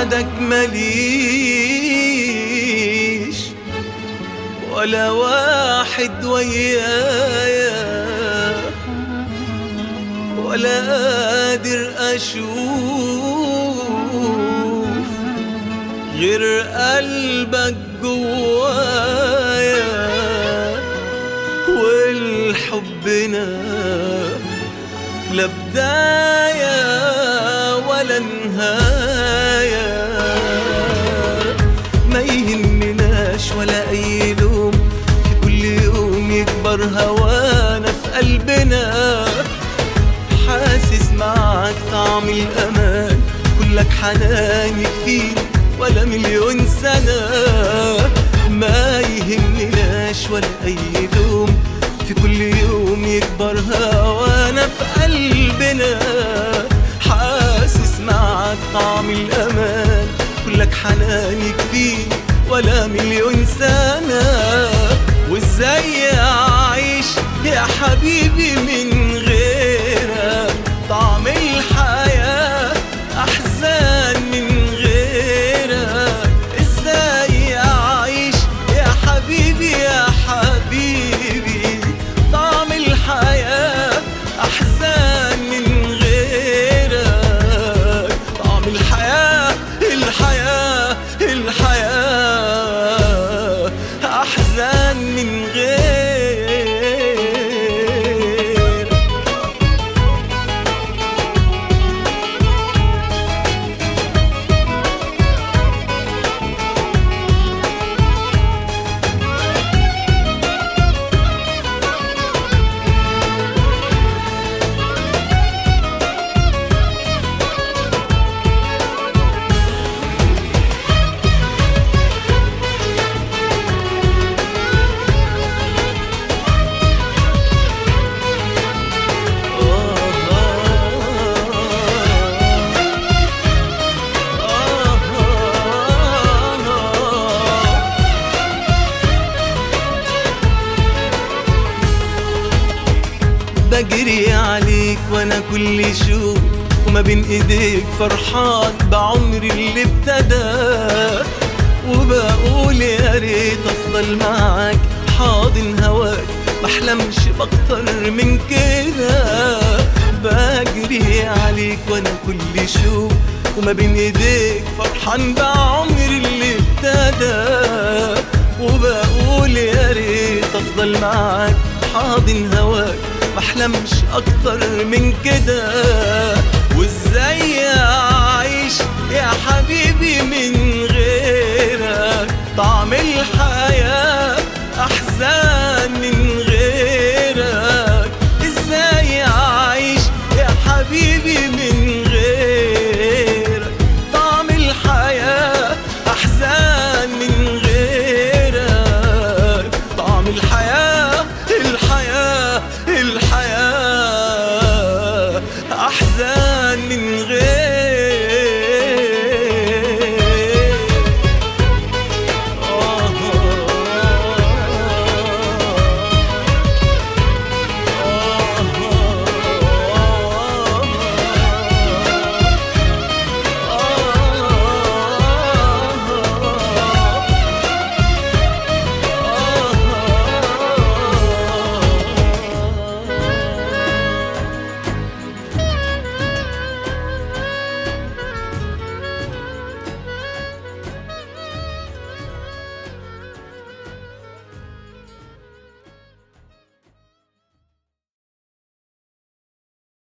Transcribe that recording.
بعدك مليش ولا واحد ويايا، ولا قادر أشوف غير قلبك جوايا، والحبنا لا بداية ولا نهاية. ما يهمناش ولا أي لوم، في كل يوم يكبر هوانا في قلبنا، حاسس معك طعم الأمان، كلك حنان يكفيني ولا مليون سنة. ما يهمناش ولا أي لوم، في كل يوم يكبر هوانا في قلبنا، حاسس معك طعم الأمان، كلك حنان يكفيني ولا مليون سنة. وازاي أعيش يا حبيبي من غيرك، طعم الحياة أحزان من غيرك. ازاي أعيش يا حبيبي يا حبيبي، طعم الحياة أحزان من غيرك. طعم الحياة الحياة الحياة أحزان من غيرك. بجري عليك وانا كل شوق، وما بين ايديك فرحان بعمري اللي ابتدى، وبقول يا ريت افضل معاك حاضن هواك، محلمش باكتر من كده. بجري عليك وانا كل شوق، وما بين ايديك فرحان بعمري اللي ابتدى، وبقول يا ريت افضل معاك حاضن هواك، محلمش اكتر من كده. وازاي اعيش يا حبيبي من